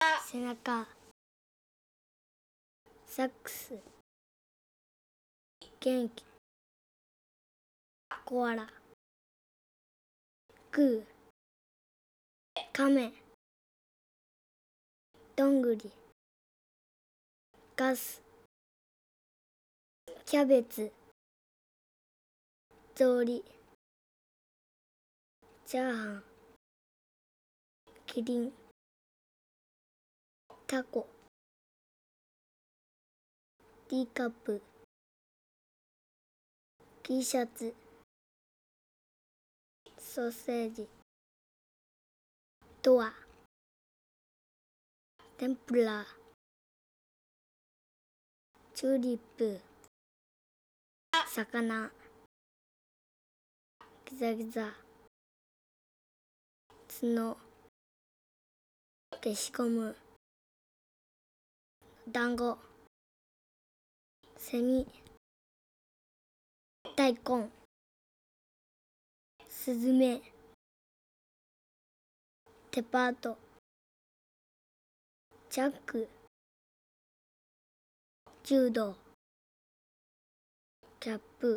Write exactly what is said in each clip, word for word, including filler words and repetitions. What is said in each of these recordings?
背中、サックス、元気、コアラ、グー、カメ、どんぐり、ガス、キャベツ、草履、チャーハン、キリン、タコ、ティーカップ、T シャツ、ソーセージ、ドア、天ぷら、チューリップ、魚、ギザギザ、角、消しゴム、団子、セミ、大根、スズメ、デパート、チャック、柔道、キャップ、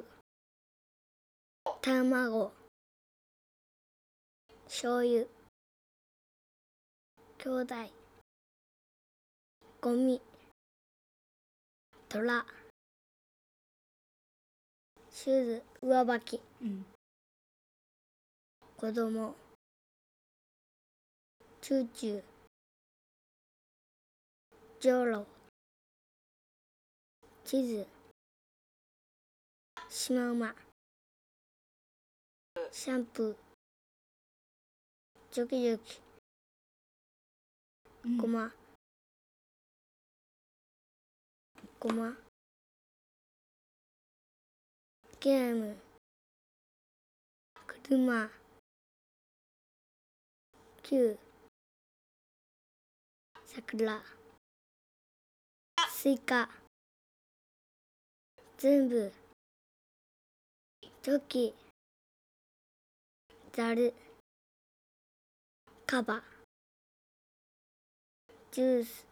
卵、醤油、兄弟、ゴミ、虎、シューズ、上履き、うん、子供、チューチュー、ジョロ、地図、シマウマ、シャンプー、ジョキジョキ、ごま、ごま、ゲーム、車、キュー、桜、スイカ、全部、チョキ、ザル、カバ、ジュース、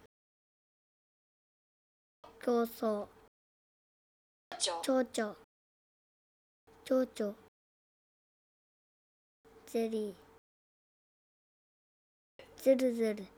競争、蝶々、蝶々、ゼリー、ズルズル、